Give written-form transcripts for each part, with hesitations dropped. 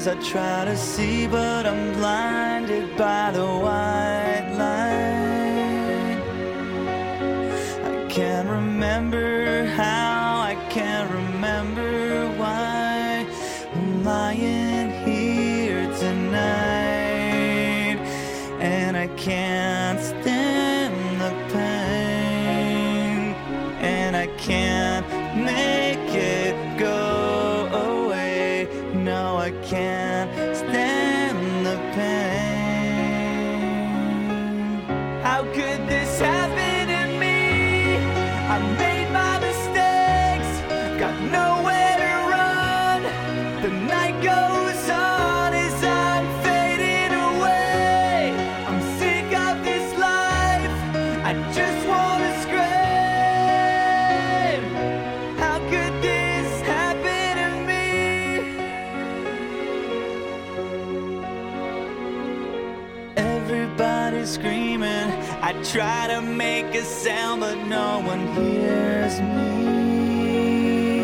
I try to see, but I'm blinded by the white light. I can't remember how, I can't remember why I'm lying here tonight, and I can't stand the pain, and I can't make it go away. No, I can't stand the pain. How could this happen to me? I made my mistakes, got nowhere to run. The night goes on as I'm fading away. I'm sick of this life, I just wanna scream. How could this happen to me? Everybody's screaming, I try to make a sound, but no one hears me.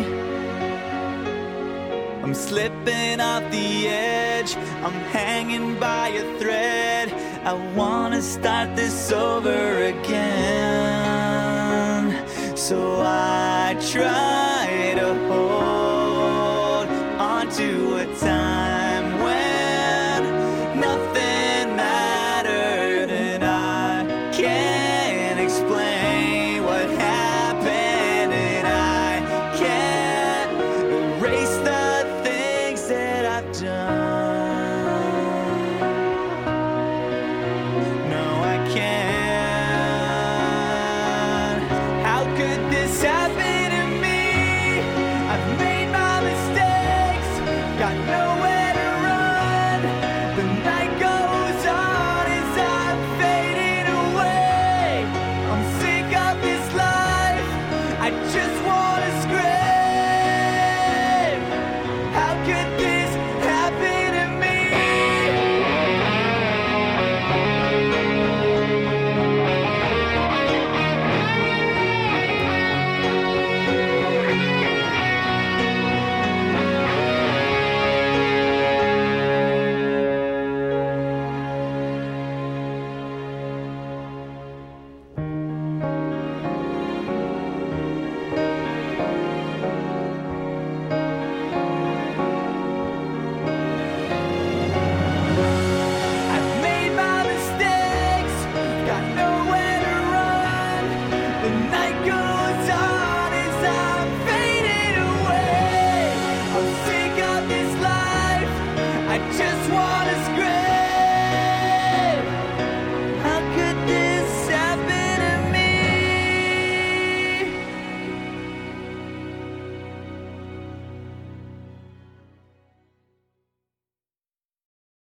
I'm slipping off the edge, I'm hanging by a thread. I wanna start this over again, so I try to hold